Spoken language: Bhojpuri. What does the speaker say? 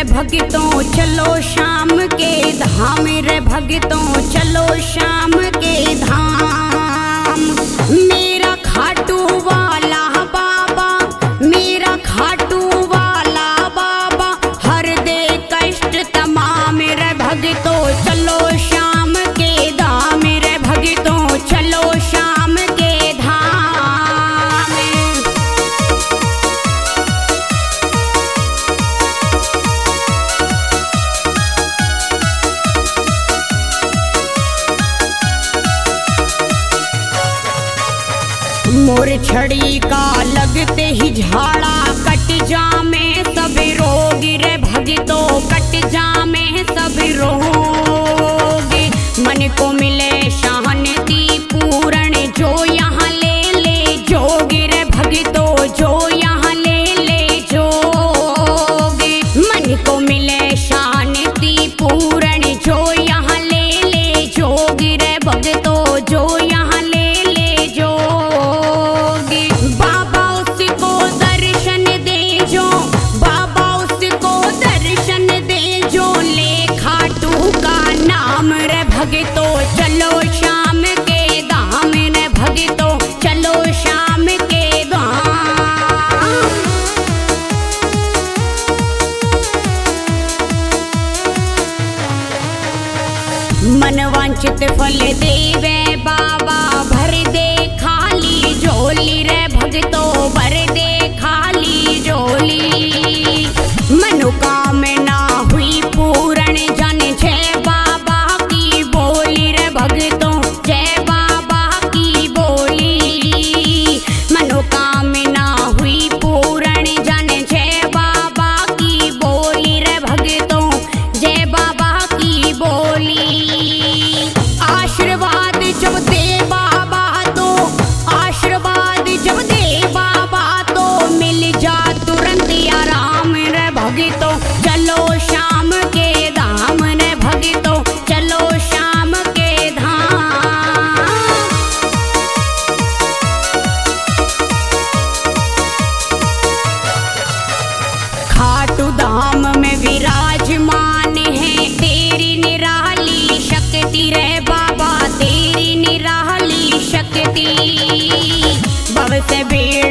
भगतों चलो शाम के धाम रे भगतों चलो शाम के धाम। मेरा खाटू वाला बाबा, मेरा खाटू वाला बाबा हर दे कष्ट तमाम रे भगतों चलो शाम के धाम रे भगतों चलो शाम के धाम। मोर छड़ी का लगते ही झाड़ा कट जामे सब रोग रे भगतों कट जामे सब रोग। मन को मिले शांति पूर्ण जो यहाँ ले जोग रे भगतों जो यहाँ ले जोग। मन को मिले शांति पूर्ण जो यहाँ ले जोग रे भगतों जो यहाँ ले भगतों चलो शाम के धाम रे भगतों चलो शाम के धाम। मन वांछित फल देवे बाबा भर दे खाली झोली रे भगतों भर दे खाली झोली। मनोकामना हुई पूर्ण जन जय बाबा की बोली रे भगतों जय बाबा की बोली। मनोकामना हुई पूर्ण जन जय बाबा की बोली रे भगतों जय बाबा की बोली। आशीर्वाद जब दे बाबा तो आशीर्वाद जब दे बाबा तो मिल जा तुरंत आराम रे भगतों चलो शाम के धाम रे भगतों चलो शाम के धाम। खाटू धाम में विराजमान है तेरी निराली शक्ति रे बाबा तेरी निराली शक्ति। भव से भीड़